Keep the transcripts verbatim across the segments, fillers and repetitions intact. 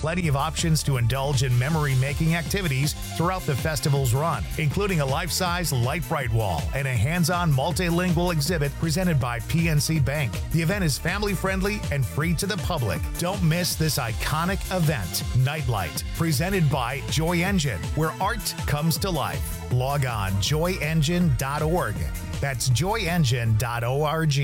plenty of options to indulge in memory-making activities throughout the festival's run, including a life-size Light Bright wall and a hands-on multilingual exhibit presented by P N C Bank. The event is family-friendly and free to the public. Don't miss this iconic event, Nightlight, presented by Joy Engine, where art comes to life. Log on joy engine dot org. That's joy engine dot org.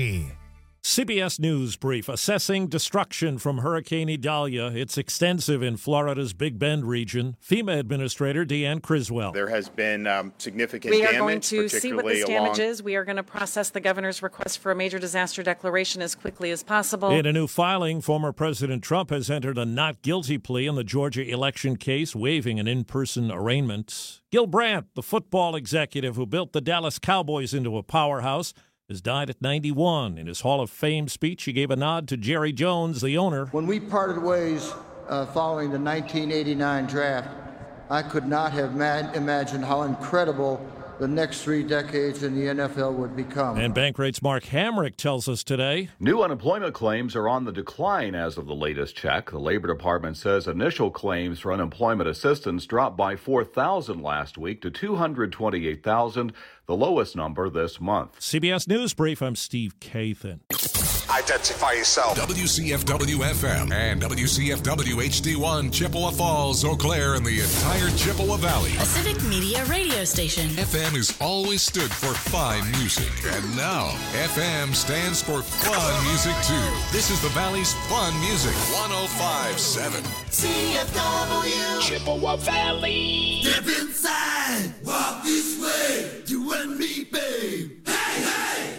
C B S News Brief, assessing destruction from Hurricane Idalia. It's extensive in Florida's Big Bend region. FEMA Administrator Deanne Criswell. There has been um, significant damage. damage. We are going to see what this along- damage is. We are going to process the governor's request for a major disaster declaration as quickly as possible. In a new filing, former President Trump has entered a not guilty plea in the Georgia election case, waiving an in-person arraignment. Gil Brandt, the football executive who built the Dallas Cowboys into a powerhouse, has died at ninety-one. In his Hall of Fame speech, he gave a nod to Jerry Jones, the owner. When we parted ways uh, following the nineteen eighty-nine draft, I could not have ma- imagined how incredible the next three decades in the N F L would become. And Bankrate's Mark Hamrick tells us today. New unemployment claims are on the decline as of the latest check. The Labor Department says initial claims for unemployment assistance dropped by four thousand last week to two hundred twenty-eight thousand, the lowest number this month. C B S News Brief, I'm Steve Kathan. Identify yourself. W C F W F M and W C F W H D one, Chippewa Falls, Eau Claire, and the entire Chippewa Valley. A Civic Media radio station. F M has always stood for fine music. And now, F M stands for fun music, too. This is the Valley's fun music. one oh five point seven. C F W. Chippewa Valley. Step inside. Walk this way. You and me, babe. Hey, hey.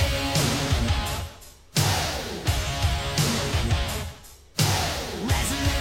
Rising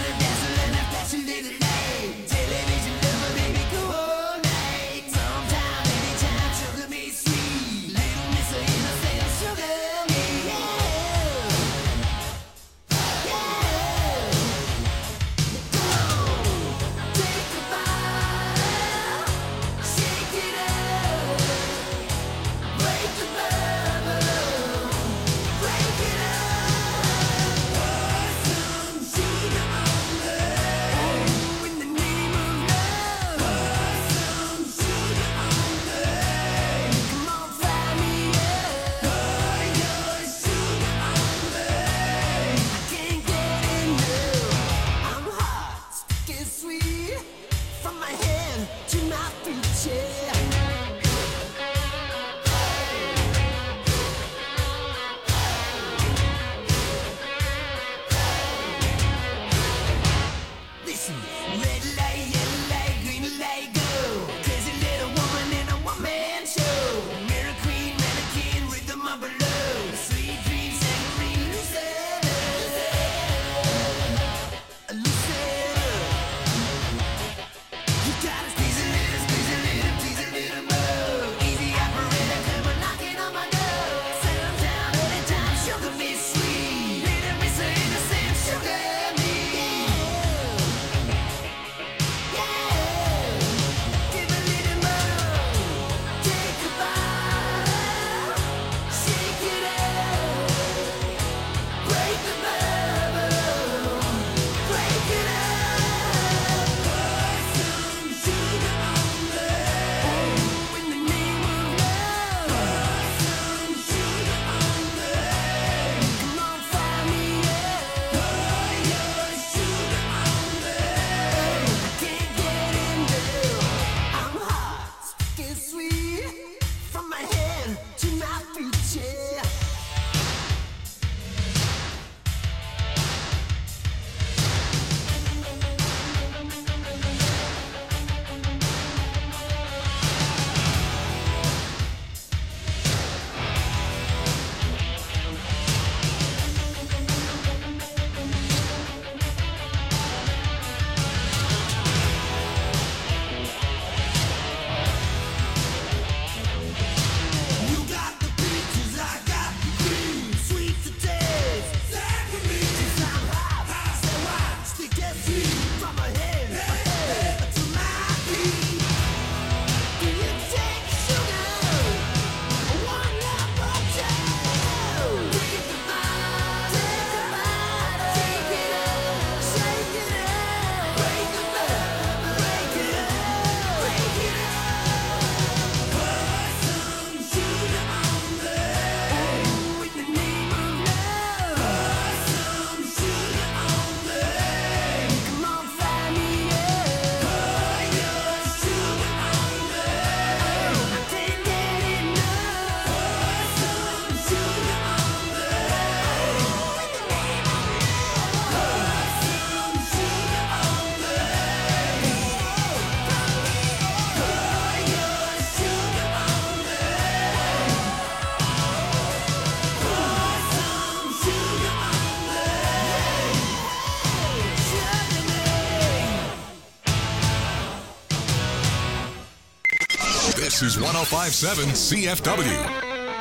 is one oh five point seven C F W.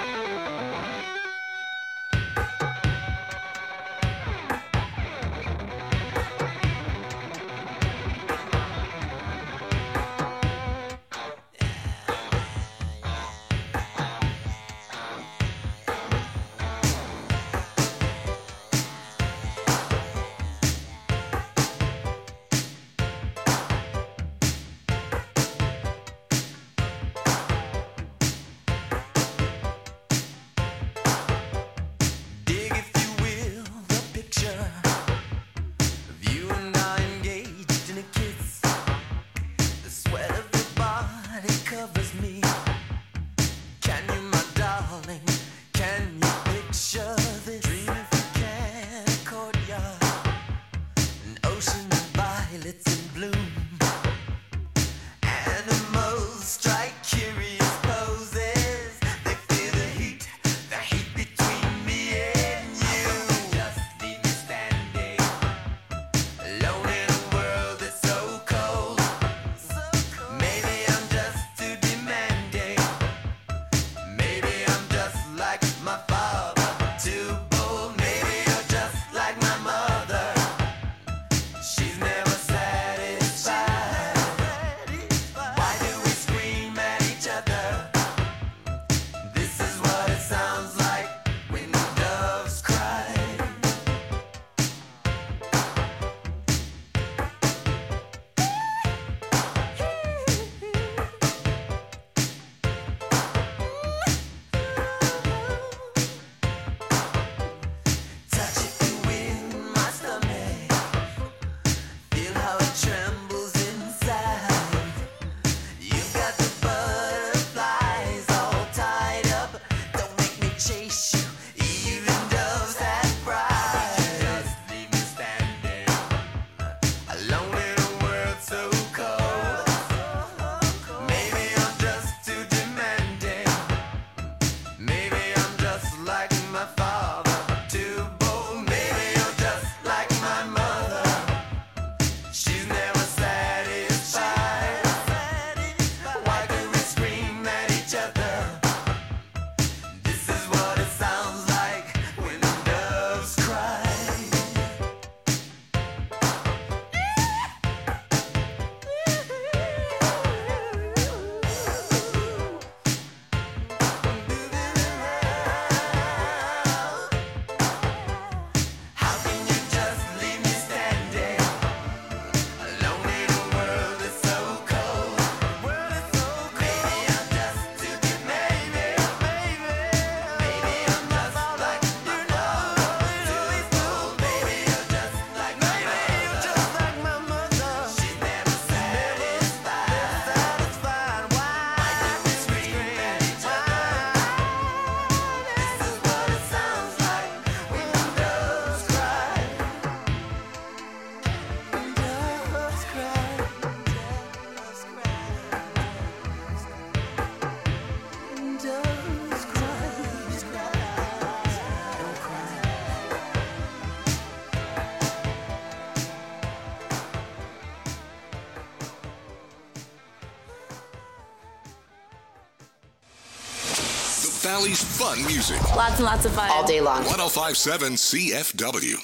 Valley's fun music. Lots and lots of fun. All day long. one oh five point seven C F W.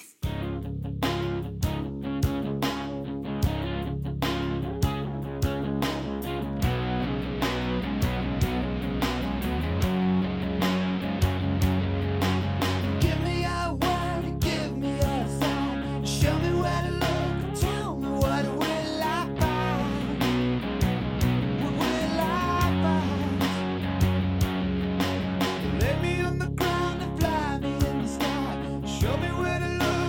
Lay me on the ground and fly me in the sky. Show me where to look.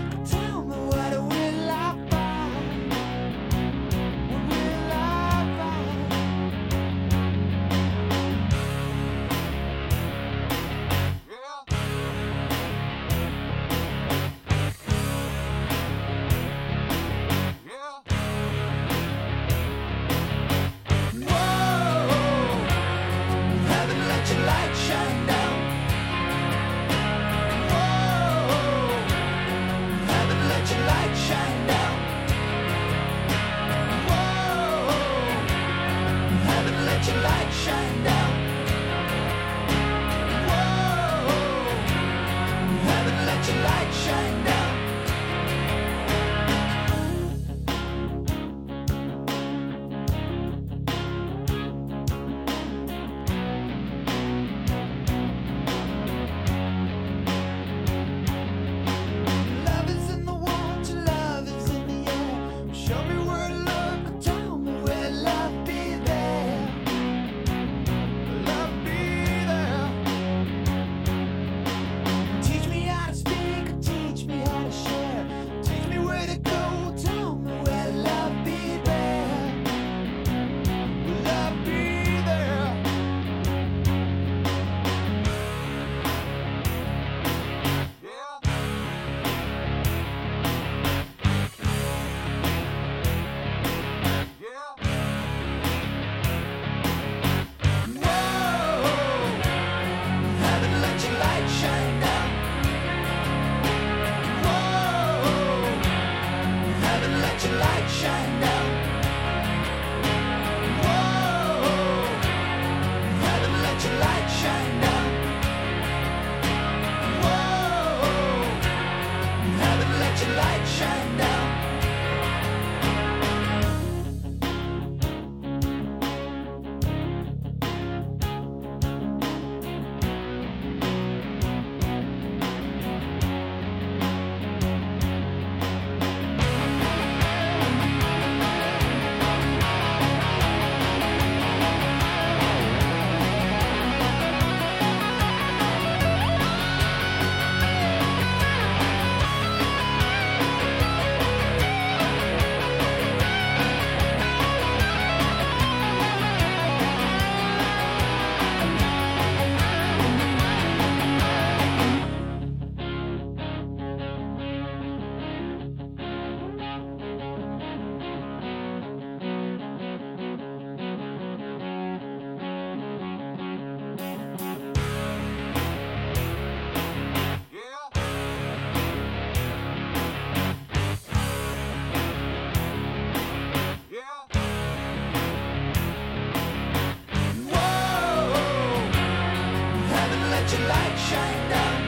let your light shine down.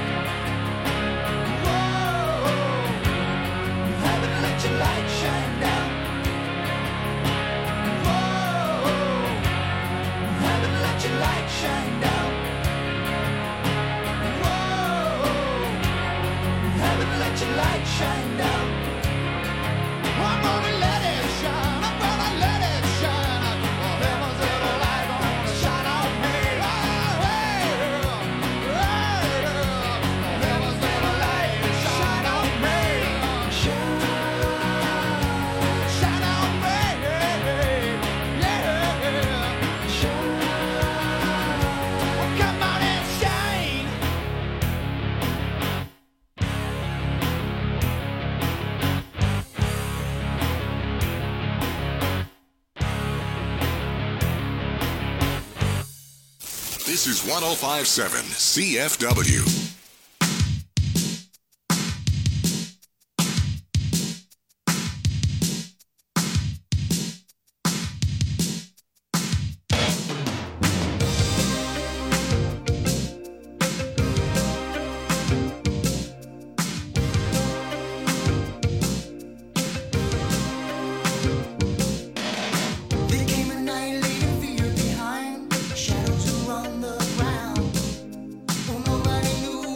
Heaven, let your light shine down. Whoa, heaven, let your light shine down. Whoa, heaven, let your light shine down. I'm gonna let it shine. I'm gonna let it shine. Heaven's little light gonna shine on me. Oh, hey, hey, heaven's little light shine on me. Shine, shine on me. Yeah, shine. Well, come on and shine. This is one oh five point seven C F W. There came a night leaving fear behind, shadows around the ground. Oh, nobody knew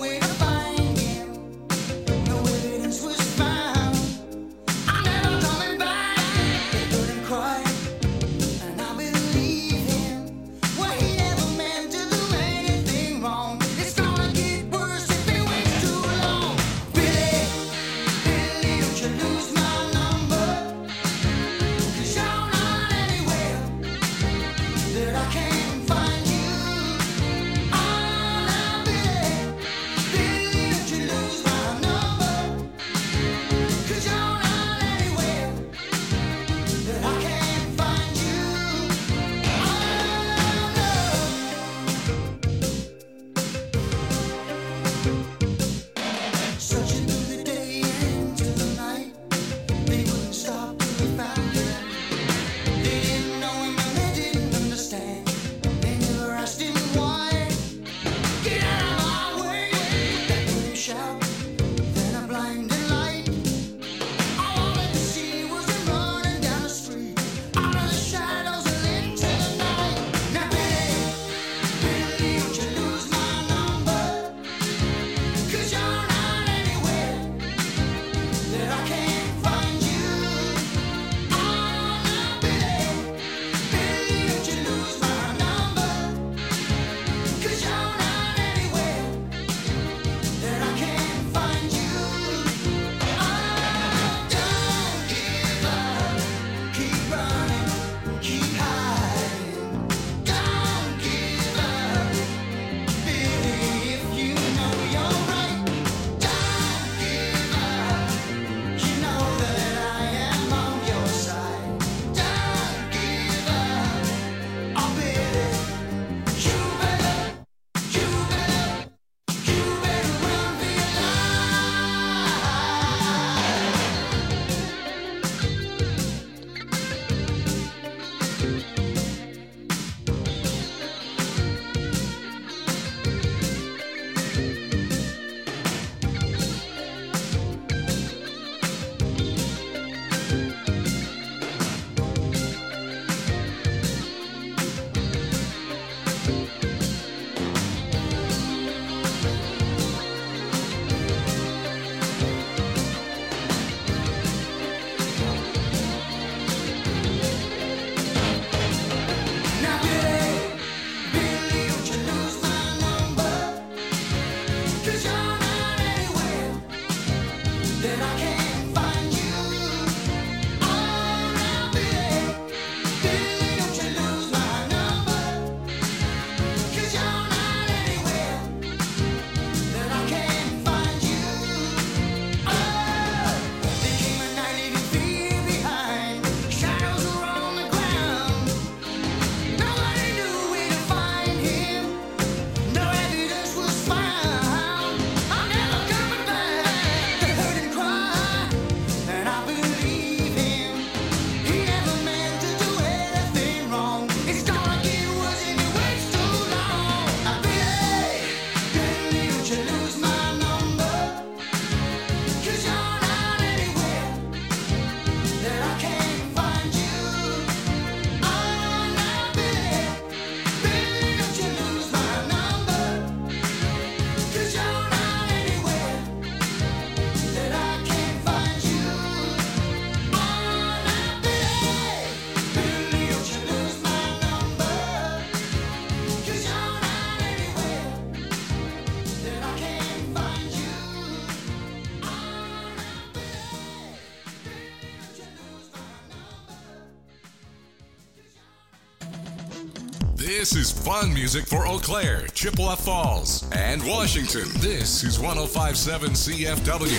This is fun music for Eau Claire, Chippewa Falls, and Washington. This is one oh five point seven C F W.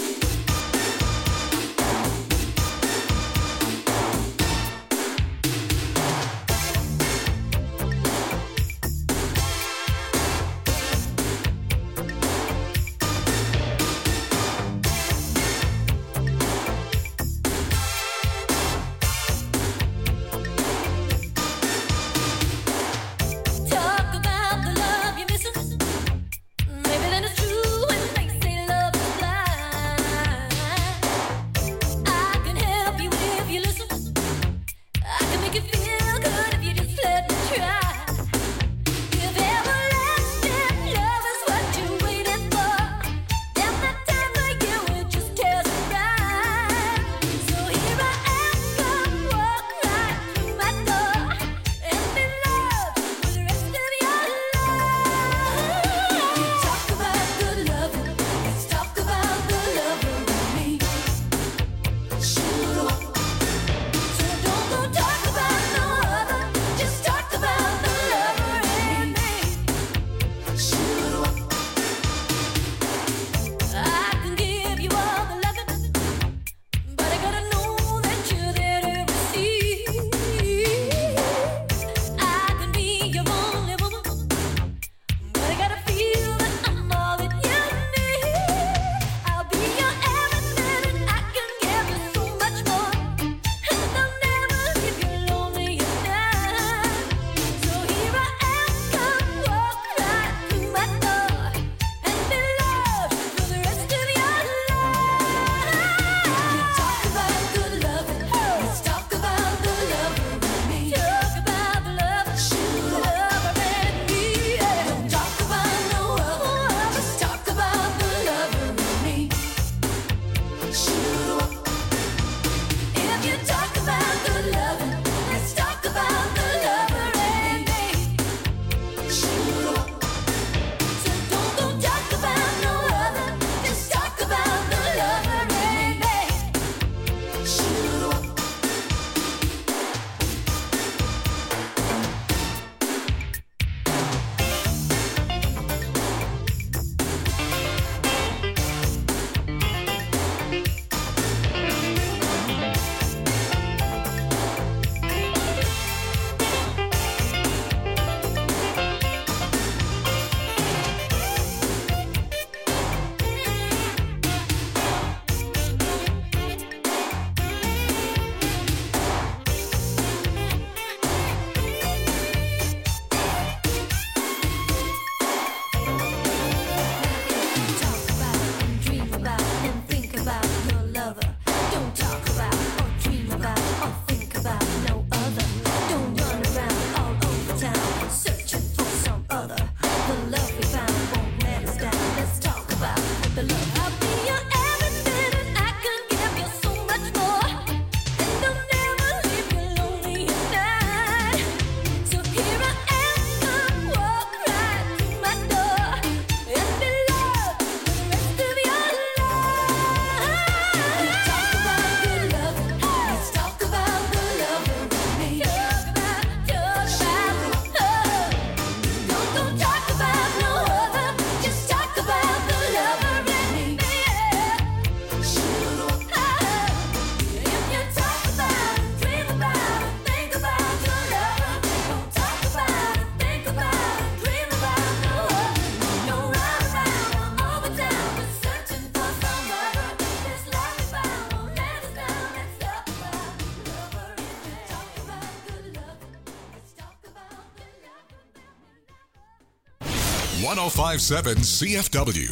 one oh five point seven C F W.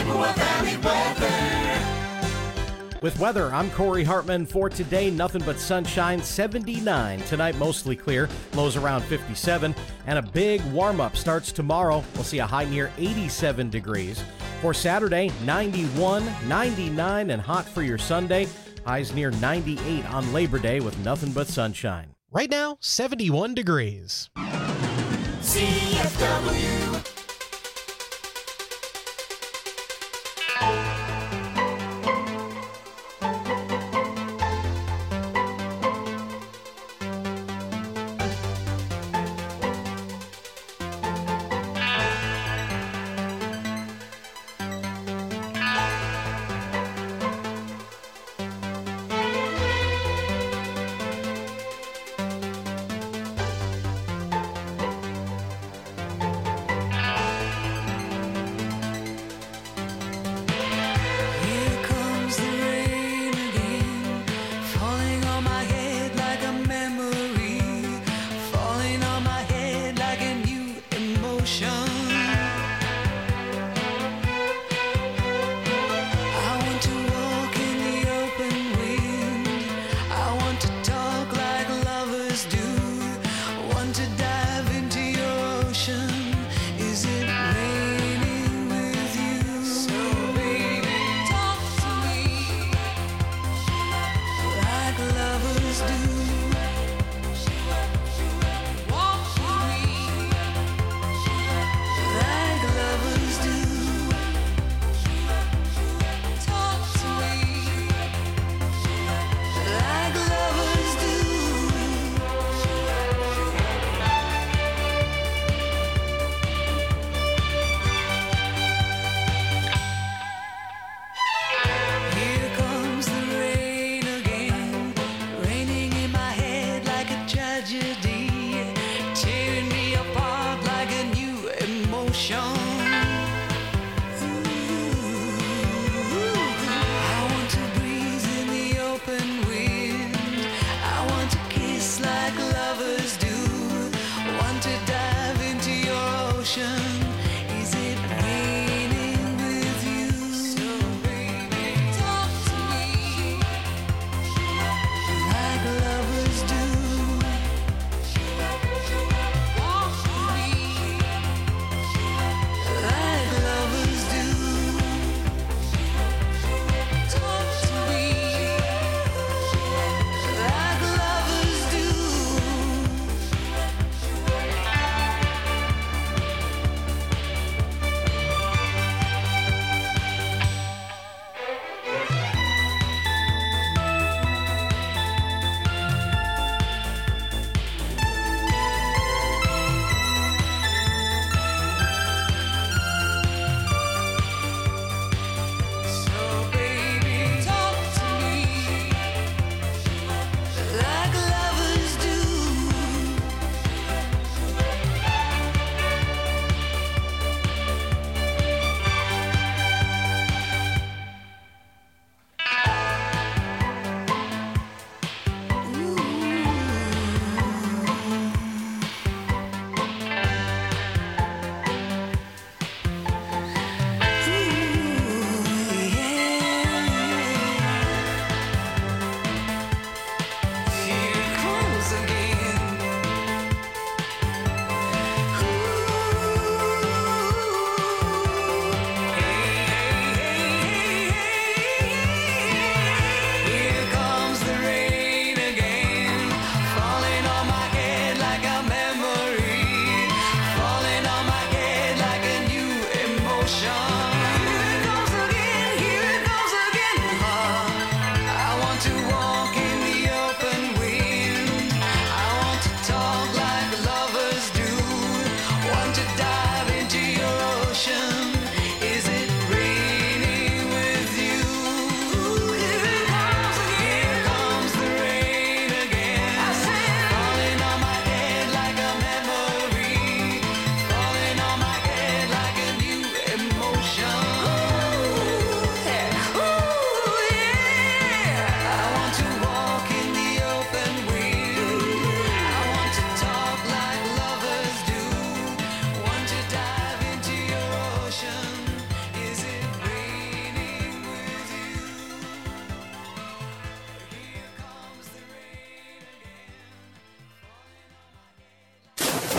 Chippewa Valley weather. With weather, I'm Corey Hartman. For today, nothing but sunshine, seventy-nine. Tonight, mostly clear, lows around fifty-seven. And a big warm-up starts tomorrow. We'll see a high near eighty-seven degrees. For Saturday, ninety-one, ninety-nine, and hot for your Sunday. Highs near ninety-eight on Labor Day with nothing but sunshine. Right now, seventy-one degrees. C F W.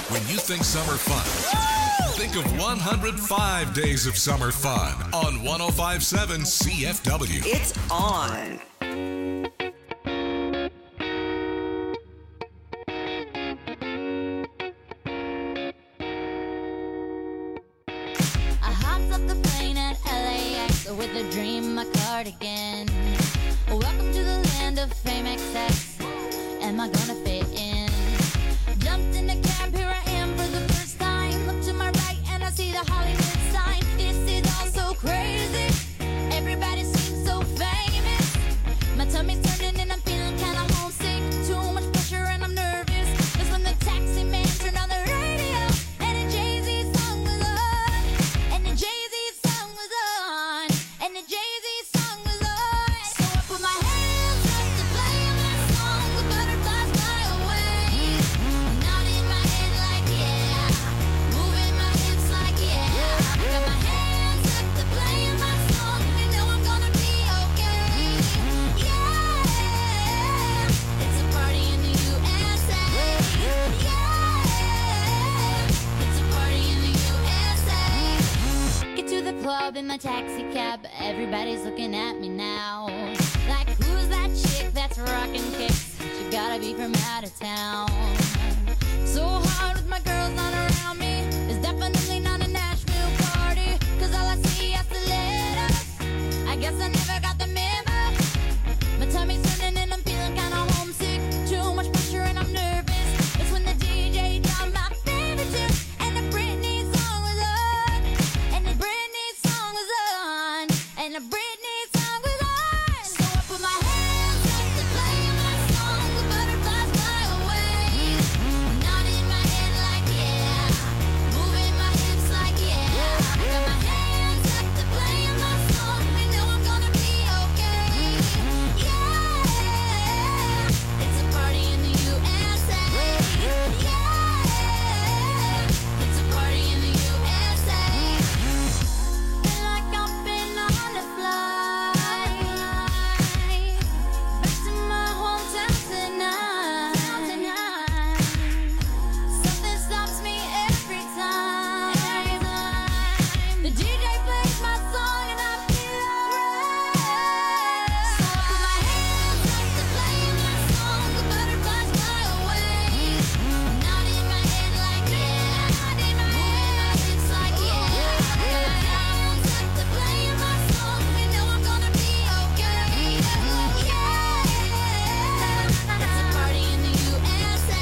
When you think summer fun, think of one hundred five days of summer fun on one oh five point seven C F W. It's on. I hopped up the plane at L A X with a dream, my cardigan. Welcome to the land of fame X X. Am I gonna fit in? Jumped in the cab, here I am for the first time. Look to my right and I see the Hollywood sign. This is all so crazy. Everybody seems so famous. My tummy's turning and I'm feeling kinda homesick. Too much pressure and I'm nervous. That's when the taxi man turned on the radio and the Jay-Z song was on. And the Jay-Z song was on. And the Jay-Z song was on. So I put my hands up to play my song. The butterflies fly away. Nodding my head like yeah. Moving my hips like yeah. Got my hands up to play my song. You know I'm gonna be okay. Yeah. It's a party in the U S A. Yeah. It's a party in the U S A. Get to the club in my taxi cab. Everybody's looking at me now. Like, who's that chick that's rocking kicks? She gotta be from out of town. So hard with my girls not around me. It's definitely not a Nashville party. Cause all I see is stilettos. I guess I never got the memo. My tummy's turning and I'm feeling kinda homesick. Too much pressure and I'm nervous. It's when the D J dropped my favorite tune. And the Britney song was on. And the Britney song was on. And the Britney song was on. So I put my hands up to play my song. The butterflies fly away. Nodding my head like yeah. Moving my hips like yeah. Got my hands up to play my song. You know I'm gonna be okay. Yeah. It's a party in the U S A. Yeah. It's a party in the U S A. Feel like I've been on a flight back to my hometown tonight. Something stops me every time. The D J plays my song and I feel alright. So I put my hands up to play my song. The butterflies fly away. Nodding my head like yeah. Moving my hips like yeah. Got my hands up to play my song. You know I'm gonna be okay. Yeah. It's a party in the U S A.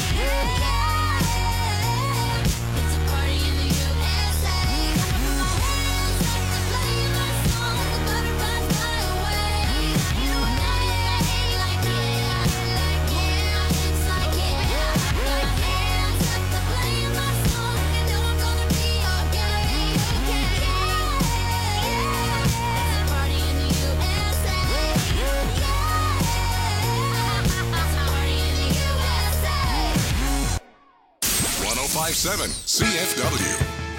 Yeah. It's a party in the U S A. I put my hands up to play my song. The butterflies fly away. Nodding my head like yeah. Moving my hips like yeah. Got my hands up to play my song. You know I'm gonna be okay. Yeah. It's a party in the U S A. Yeah. It's a party in the U S A. one oh five point seven C F W.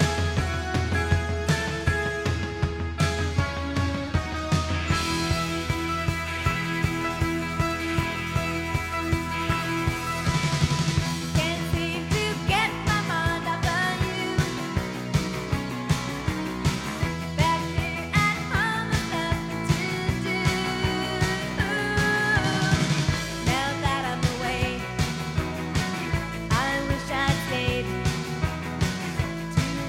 Can't seem to get my mind off of you. Back here at home, I've nothing to do. Now that I'm away, I wish I'd stayed to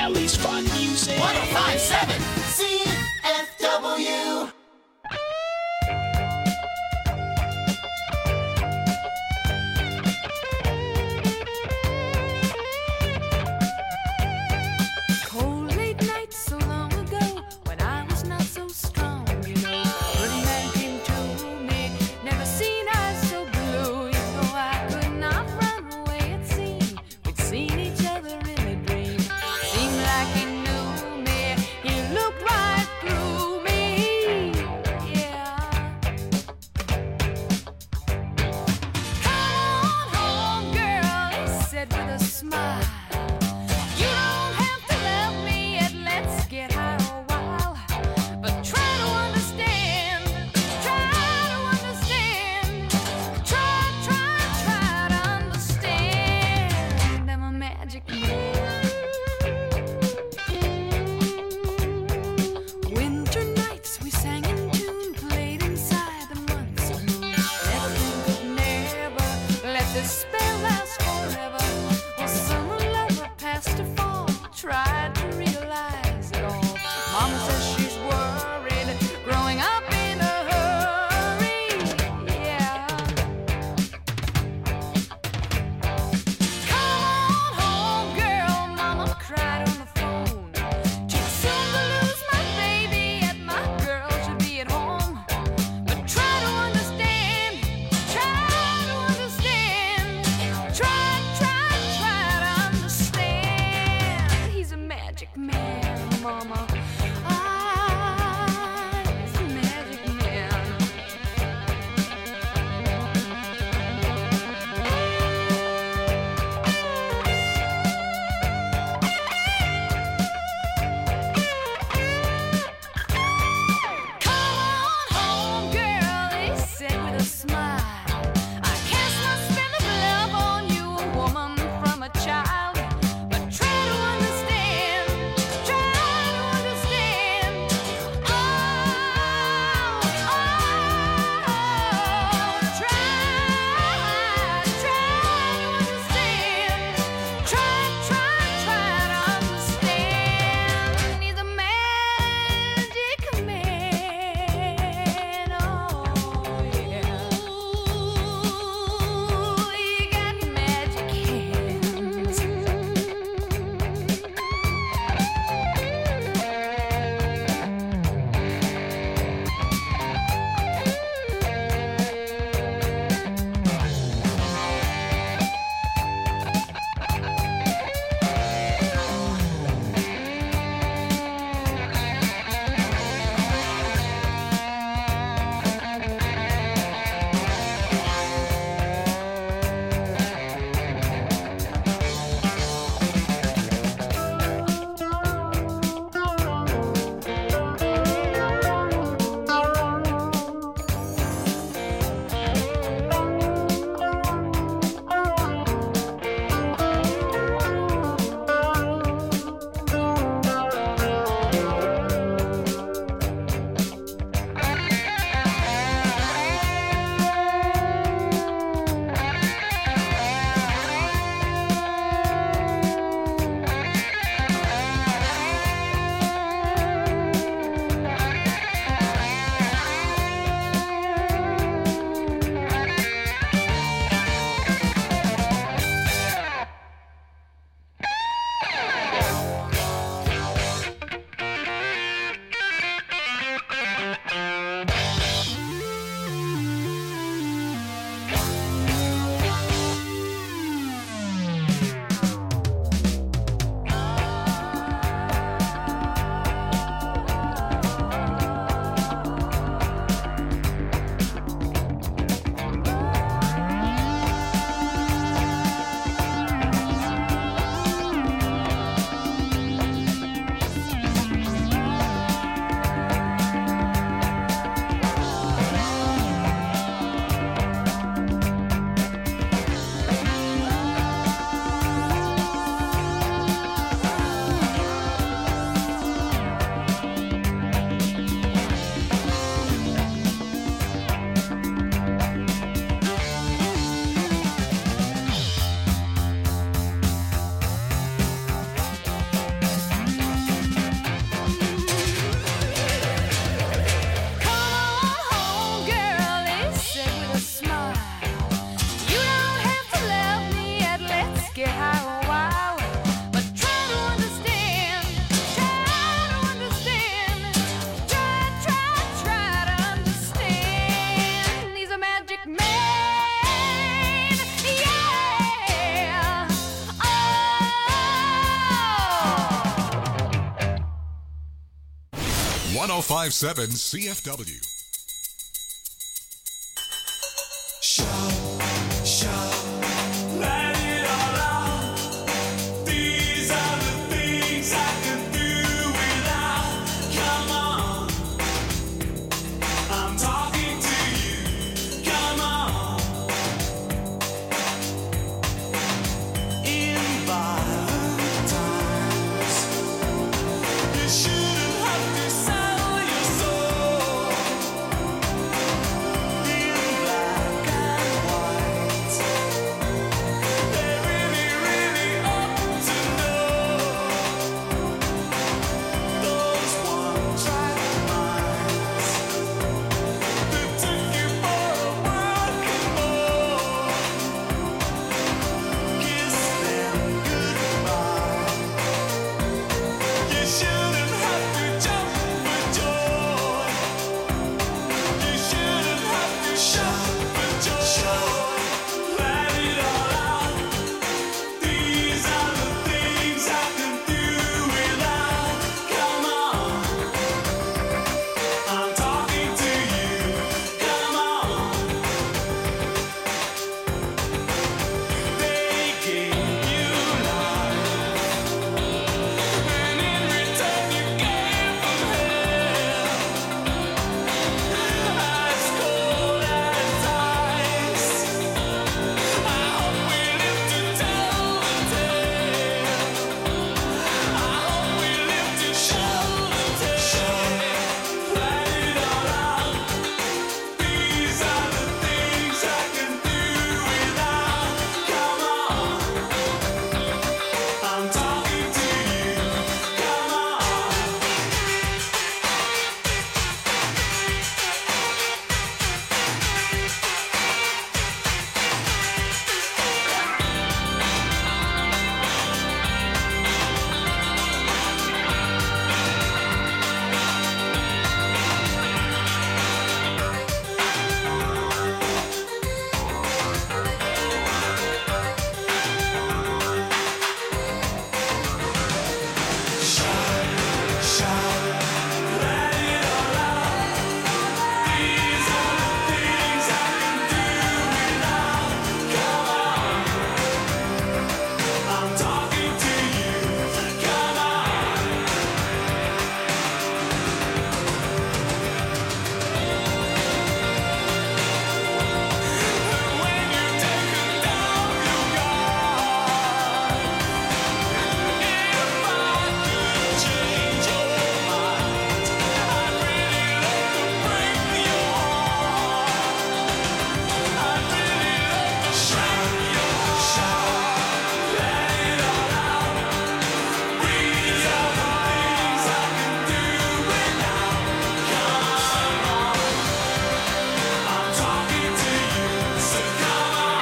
Valley's Fun Music. one oh five point seven C F W. Cold late nights so long ago when I was not so strong, you know. Good man came to me, never seen eyes so blue. You know I could not run away, it seemed. We'd seen each other in a dream. Seemed like he knew me, he looked right through me. Yeah. Come on home, girl, he said with a smile. You don't have to love me yet, let's get high a while. But try to understand, try to understand. Try, try, try to understand. I'm a magic man. Winter nights we sang in tune, played inside the months of moon. Neptune could never let this spell last forever. Well, summer lover passed to fall, tried to realize it all. Mama says she's worried, growing up in a hurry. Yeah. Come on home, girl, Mama cried on the phone. Too soon to lose my baby, yet my girl should be at home. But try to understand, try to understand. one oh five point seven C F W. Shout, shout, let it all out. These are the things I can do without. Come on, I'm talking to you. Come on. In violent times, you shouldn't have to sell your soul. In black and white, they really, really ought to know. Those one-track minds that took you for a working boy. Kiss them goodbye. You shouldn't have to jump for joy. You shouldn't have to shout for joy. Let it all out. These are the things I can do without. Come on, I'm talking to you. Come on. They gave you life, and in return you gave them hell. As cold as ice. I hope we live to tell the tale. I hope we live to show the tale. Let it all out. These are the things I can do without. Come on, I'm talking to you. Come on. Shout, shout, let it all out. These are the things I can do without. Come on, I'm talking to you. Come on. When you take down your guard, if I could change your mind, I'd really love to break your heart. I'd really love to shout your shout. Let it all out. These are the things I can do without. Come on, I'm talking to you, so come on.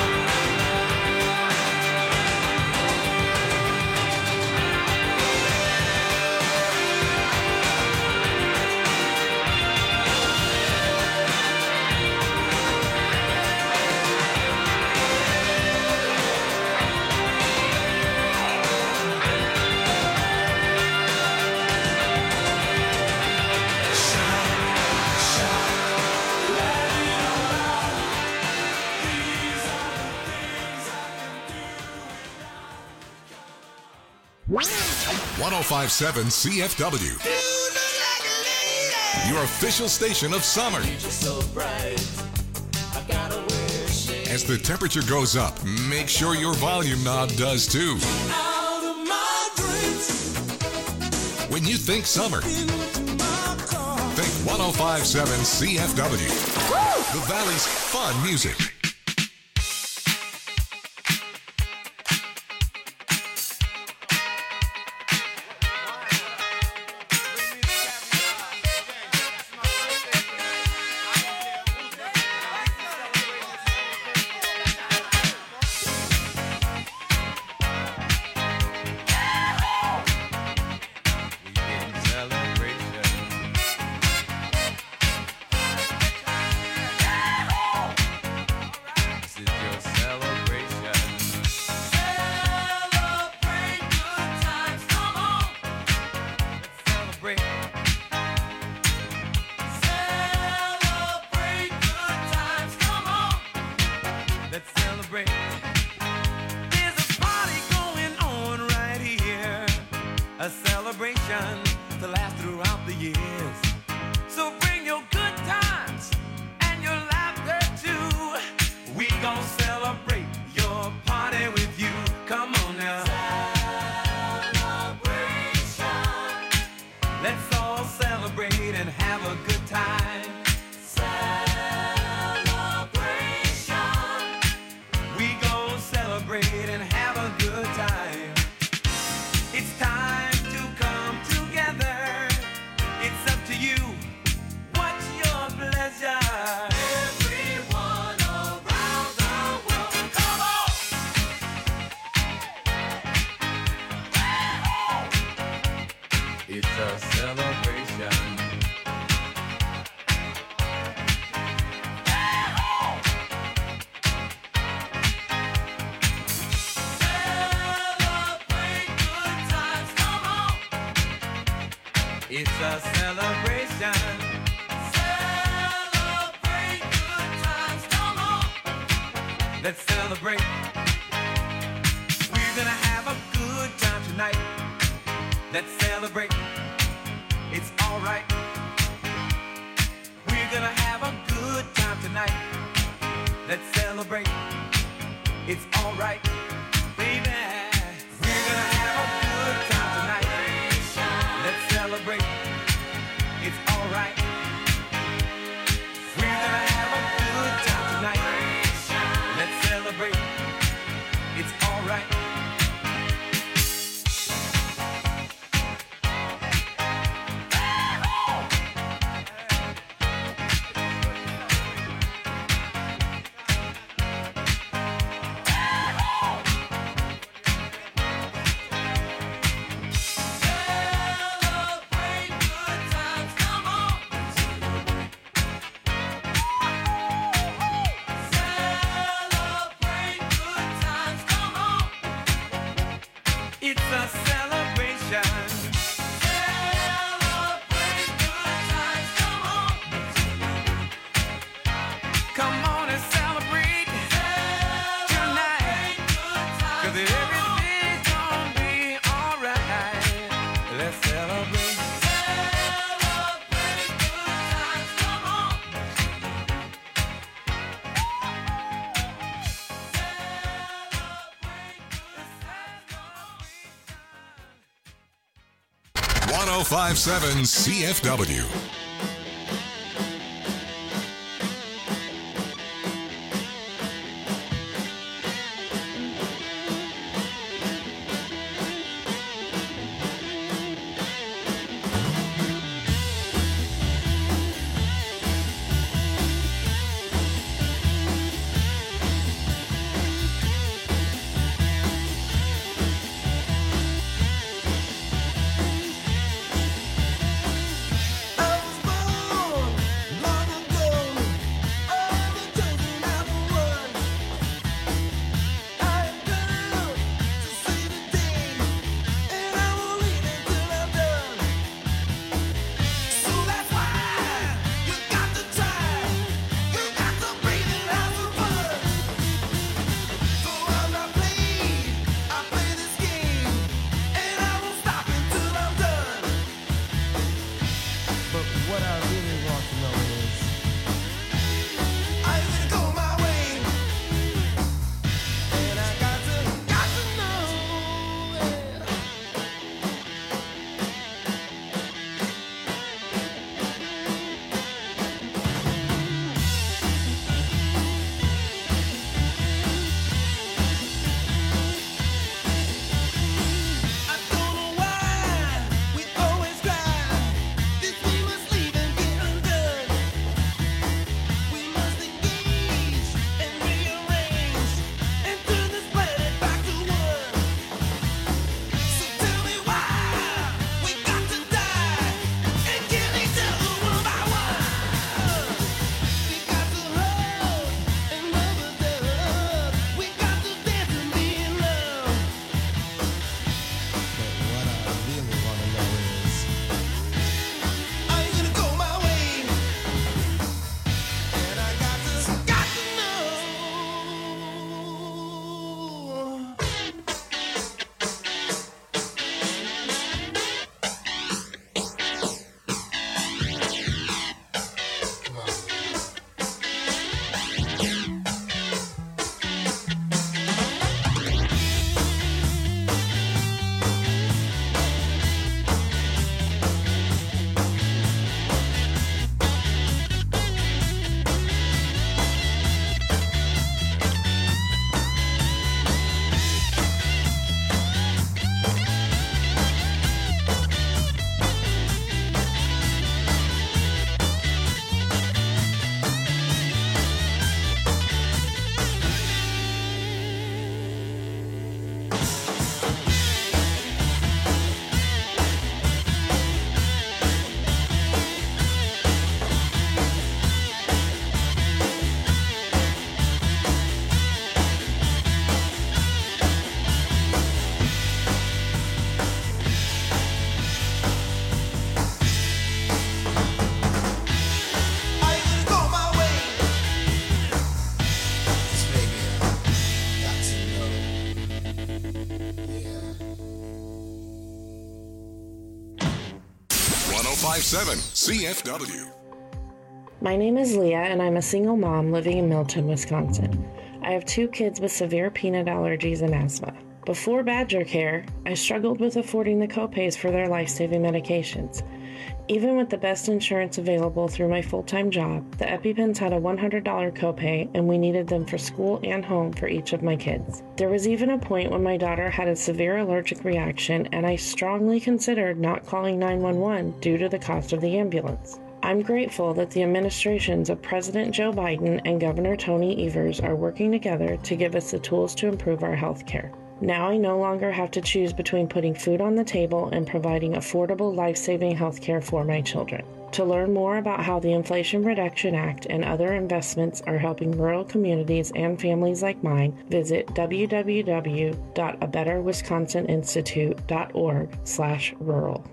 one oh five point seven C F W. Your official station of summer. As the temperature goes up, make sure your volume knob does too. When you think summer, think one oh five point seven C F W. The Valley's fun music. celebration to last throughout the years. So bring your good times and your laughter too. We gon' celebrate your party with you. Come on now. Celebration. Let's all celebrate and have a good time. Celebration. We gon' celebrate and have a good time. It's time to come together. It's up to you. What's your pleasure? Everyone around the world, come on! It's a celebration. Celebrate good times, come on! It's a celebration. Celebrate good times, come on! Let's celebrate. We're gonna have a good time tonight. Let's celebrate. It's alright. We're gonna have a good time tonight. Let's celebrate. It's alright. Baby, we're gonna have a good time tonight. Let's celebrate. It's alright. We're gonna have a good time tonight. Let's celebrate. It's alright. Celebrate good times, come on. Celebrate good times, come on. It's a celebration. Celebrate good times, come on. Come on and celebrate tonight. 'Cause everything's gonna be alright. Let's celebrate. Celebrate good times, come on. one oh five point seven C F W. I was five C F W. My name is Leah, and I'm a single mom living in Milton, Wisconsin. I have two kids with severe peanut allergies and asthma. Before Badger Care, I struggled with affording the copays for their life-saving medications. Even with the best insurance available through my full-time job, the EpiPens had a one hundred dollars copay, and we needed them for school and home for each of my kids. There was even a point when my daughter had a severe allergic reaction, and I strongly considered not calling nine one one due to the cost of the ambulance. I'm grateful that the administrations of President Joe Biden and Governor Tony Evers are working together to give us the tools to improve our health care. Now I no longer have to choose between putting food on the table and providing affordable, life-saving health care for my children. To learn more about how the Inflation Reduction Act and other investments are helping rural communities and families like mine, visit w w w dot a better wisconsin institute dot org slash rural.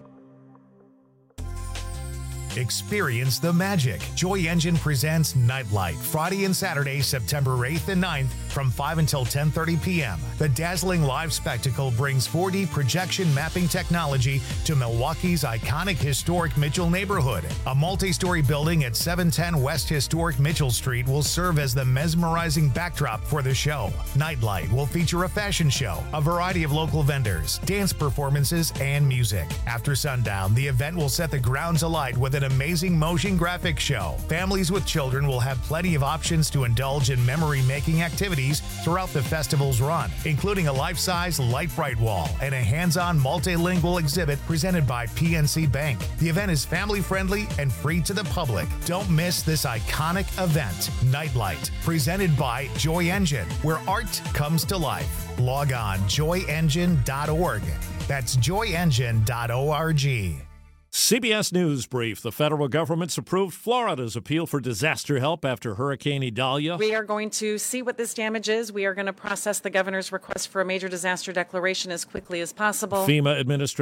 Experience the magic. Joy Engine presents Nightlight, Friday and Saturday, September eighth and ninth from five until ten thirty p.m. The dazzling live spectacle brings four D projection mapping technology to Milwaukee's iconic historic Mitchell neighborhood. A multi-story building at seven ten West Historic Mitchell Street will serve as the mesmerizing backdrop for the show. Nightlight will feature a fashion show, a variety of local vendors, dance performances, and music. After sundown, the event will set the grounds alight with an amazing motion graphic show. Families with children will have plenty of options to indulge in memory-making activities throughout the festival's run, including a life-size light bright wall and a hands-on multilingual exhibit presented by P N C Bank. The event is family-friendly and free to the public. Don't miss this iconic event, Nightlight, presented by Joy Engine, where art comes to life. Log on joy engine dot org. That's joy engine dot org. C B S News Brief. The federal government's approved Florida's appeal for disaster help after Hurricane Idalia. We are going to see what this damage is. We are going to process the governor's request for a major disaster declaration as quickly as possible. FEMA administration